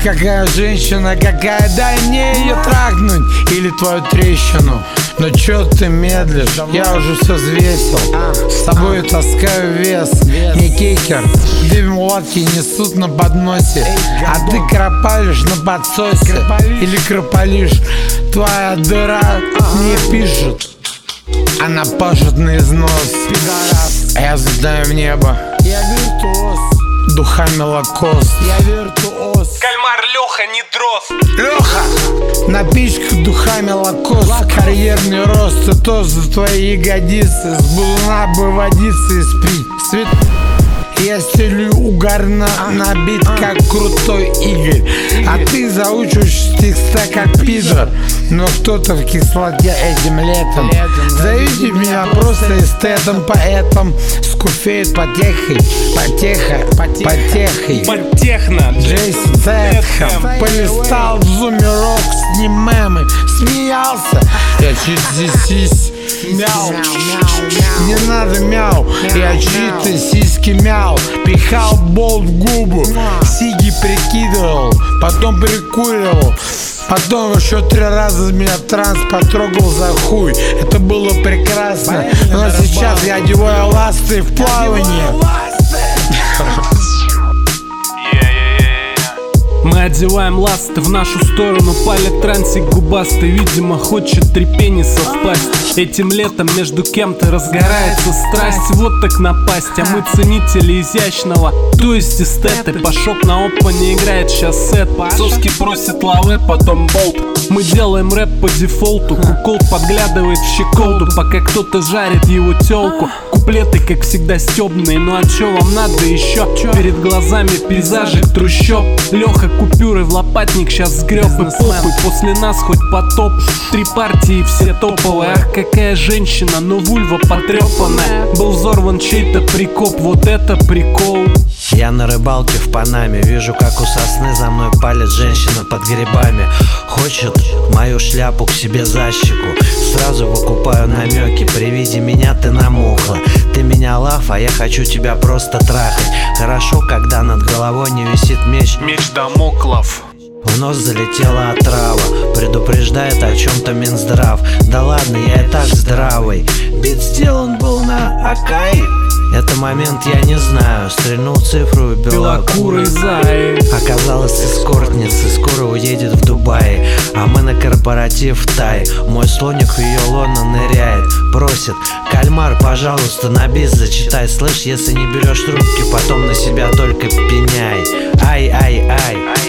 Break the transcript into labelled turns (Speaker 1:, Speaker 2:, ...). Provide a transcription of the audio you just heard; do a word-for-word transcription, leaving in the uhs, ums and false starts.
Speaker 1: какая женщина, какая, дай мне ее трахнуть или твою трещину. Но чё ты медлишь, я уже все взвесил. С тобой таскаю вес, не кикер. Две мулатки несут на подносе, а ты кропалишь на подсосе. Или крополишь, твоя дыра не пишет, она пашет на износ. А я взлетаю в небо,
Speaker 2: я виртуоз,
Speaker 1: духами лакост.
Speaker 2: я виртуоз.
Speaker 3: Кальмар Леха, не дрозд.
Speaker 1: Леха, напичка духами лакост. Карьерный рост, и тост за твои ягодицы. С булуна бы водиться и спить. Свет... Я стелю угарно набит, как крутой Игорь. А ты заучиваешь текста, как пидор. Но кто-то в кислоте этим летом. Зовите меня просто эстетом, поэтом скуфеет потехой, потеха, потехой.
Speaker 3: Подтехно.
Speaker 1: Джейсон Стэтхэм полистал в зуме рок с ним мемы, смеялся. Я чуть-чуть мяу, не надо мяу. Я чьи-то сиськи мяу, пихал болт в губу, сиги прикидывал, потом прикуривал. Потом еще три раза меня транс потрогал за хуй. Это было прекрасно, но сейчас я одеваю ласты в плавание.
Speaker 4: Мы одеваем ласты в нашу сторону, палит трансик губастый. Видимо, хочет три пениса впасть. Этим летом между кем-то разгорается страсть. Вот так напасть, а мы ценители изящного, то есть эстеты. Пашок на опане играет сейчас сет. Соски просит лаве, потом болт. Мы делаем рэп по дефолту. Кукол подглядывает в щеколду, пока кто-то жарит его тёлку. Куплеты, как всегда, стёбные. Ну а чё вам надо еще? Перед глазами пейзажик трущоб. Леха купюры в лопатник сейчас сгреб. И похуй, после нас хоть потоп. Три партии, все топовые. Ах, какая женщина, но вульва потрепанная. Был взорван чей-то прикоп, вот это прикол.
Speaker 5: Я на рыбалке в Панаме, вижу, как у сосны за мной палит женщина под грибами. Хочет мою шляпу к себе за щеку, сразу выкупаю намеки. При виде меня ты намокла, ты меня лав, а я хочу тебя просто трахать. Хорошо, когда над головой не висит меч.
Speaker 3: Меч Дамоклов.
Speaker 5: В нос залетела отрава, предупреждает о чем-то Минздрав. Да ладно, я и так здравый. Бит сделан был на Акаи. Это момент я не знаю, стрельнул цифру белокурый
Speaker 4: зай.
Speaker 5: Оказалось эскортница, скоро уедет в Дубай. А мы на корпоратив в Тай. Мой слоник в ее лоно ныряет, просит: кальмар, пожалуйста, на бис зачитай. Слышь, если не берешь трубки, потом на себя только пеняй. Ай-ай-ай.